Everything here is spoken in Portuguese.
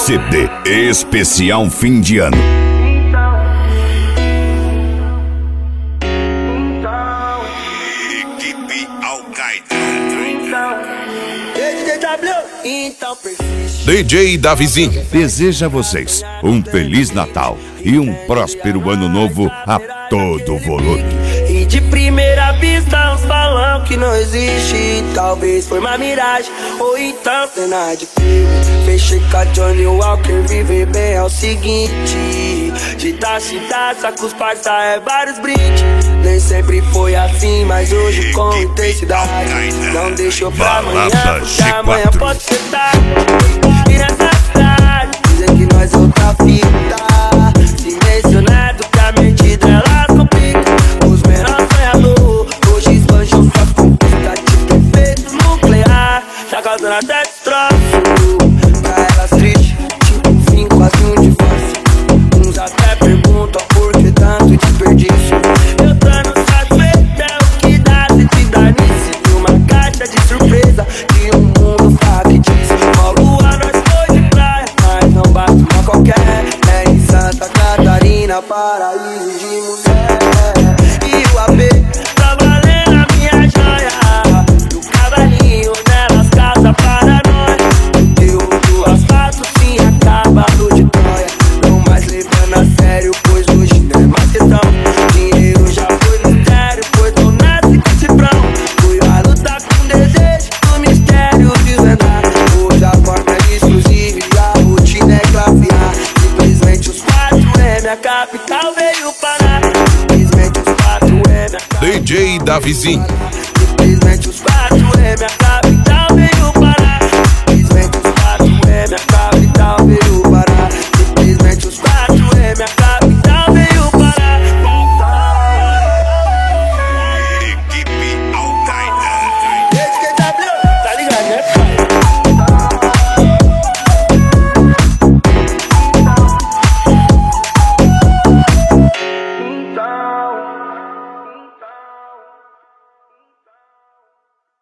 CD especial fim de ano. Equipe Al-Qaeda. DJ Davizinho deseja a vocês um Feliz Natal e um próspero Ano Novo a todo volume. E de primeira vista uns falam que não existe, talvez foi uma miragem ou então cena de filme. Fechei com a Johnny Walker, viver bem é o seguinte: de taça em taça com os parça é vários brindes. Nem sempre foi assim, mas hoje com intensidade. Não deixou pra amanhã, porque amanhã pode ser tarde. E nessa cidade dizem que nós é outra fita, se mencionado que a mente delas complica. Os menores sonhadores hoje esbanjam suas conquistas, tipo efeito nuclear, tá causando até destroço. Pra elas triste, tipo um fim, quase um divórcio. Uns até perguntam por que tanto desperdício. Eu tô no satisfeito, é o que dá se te dá nisso. E uma caixa de surpresa de um mundo factício. Uma lua nós foi de praia, mas não bate uma qualquer. É em Santa Catarina, paraíso de mulher. E o AP tá valendo a minha joia. E o cavalinho nelas casa para nós. Conteúdo asfalto sim acabado de Troia. Não mais levando a sério, pois hoje não é mais questão. Dinheiro já foi mistério, pois não nasce com cifrão. Fui a lutar com desejo do mistério desvendar. Hoje a forma é exclusiva e a rotina é clafiar. Simplesmente os 4M, a capital veio parar. Simplesmente os 4M, a DJ Davizinho. simplesmente os